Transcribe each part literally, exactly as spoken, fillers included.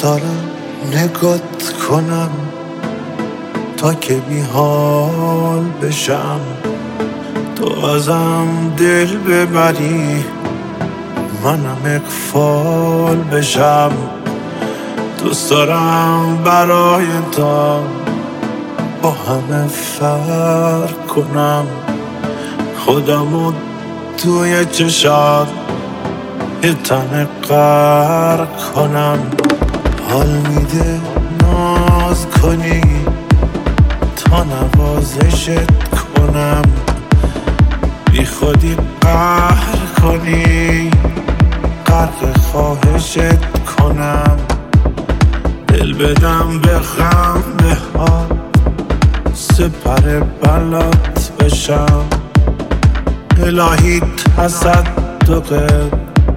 دوست دارم نگات کنم تا که بی حال بشم، تو ازم دل ببری منم اغفال بشم. دوست دارم برای تو با همه فرق کنم، خودمو توی چشات یه تنه غرق کنم. حال میده ناز کنی تا نوازشت کنم، بی خودی قهر کنی غرق خواهشت کنم. دل بدم به خنده ها سپر بلات بشم، الهی تصدقت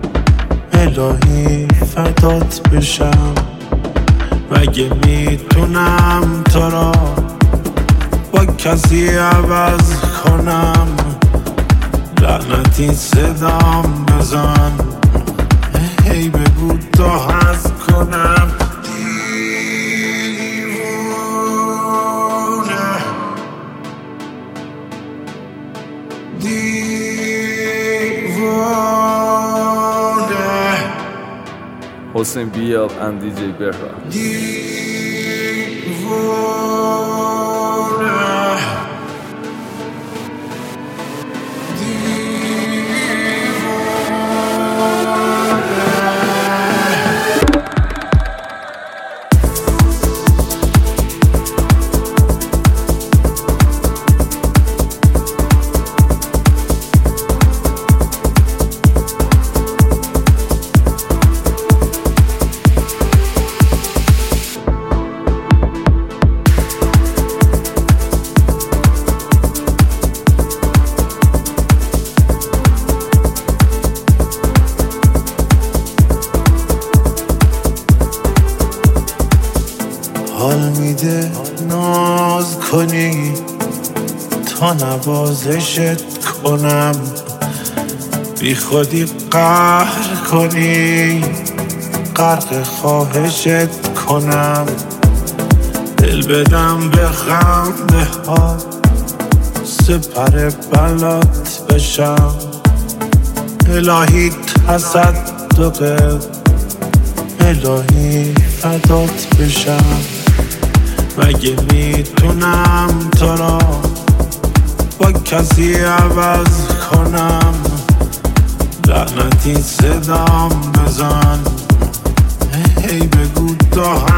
الهی فدات بشم. مگه میتونم تو را با کسی عوض کنم؟ لعنتی صدام بزن هی بگو تا هست کنم. دیوونه دیوونه حسین بیاب and دی جی Berra. حال میده ناز کنی تا نوازشت کنم، بی خودی قهر کنی غرق خواهشت کنم. دل بدم به خنده ها سپر بلات بشم، الهی تصدقت الهی فدات بشم. مگه میتونم تو را با کسی عوض کنم؟ لعنتی صدام بزن هی بگو تا